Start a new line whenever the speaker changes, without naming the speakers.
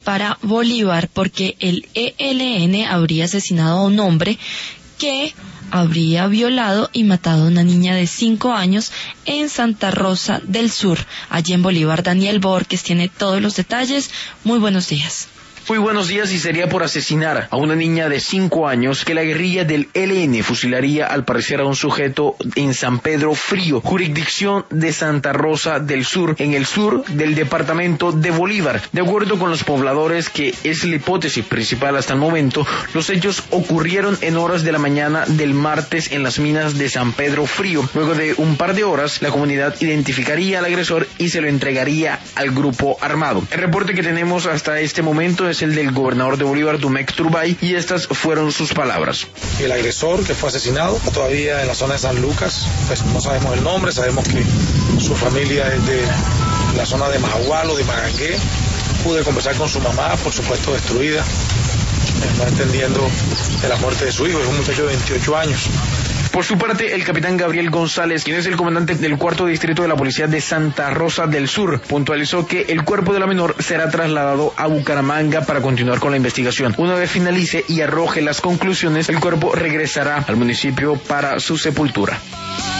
para Bolívar porque el ELN habría asesinado a un hombre que habría violado y matado a una niña de 5 años en Santa Rosa del Sur, allí en Bolívar. Daniel Borges tiene todos los detalles. Muy buenos días.
Muy buenos días, y sería por asesinar a una niña de 5 años que la guerrilla del ELN fusilaría al parecer a un sujeto en San Pedro Frío, jurisdicción de Santa Rosa del Sur, en el sur del departamento de Bolívar. De acuerdo con los pobladores, que es la hipótesis principal hasta el momento, los hechos ocurrieron en horas de la mañana del martes en las minas de San Pedro Frío. Luego de un par de horas, la comunidad identificaría al agresor y se lo entregaría al grupo armado. El reporte que tenemos hasta este momento es el del gobernador de Bolívar, Dumec Turbay, y estas fueron sus palabras.
El agresor que fue asesinado está todavía en la zona de San Lucas, pues no sabemos el nombre, sabemos que su familia es de la zona de Majagual o de Magangué. Pude conversar con su mamá, por supuesto destruida, no entendiendo de la muerte de su hijo, es un muchacho de 28 años.
Por su parte, el capitán Gabriel González, quien es el comandante del 4º distrito de la policía de Santa Rosa del Sur, puntualizó que el cuerpo de la menor será trasladado a Bucaramanga para continuar con la investigación. Una vez finalice y arroje las conclusiones, el cuerpo regresará al municipio para su sepultura.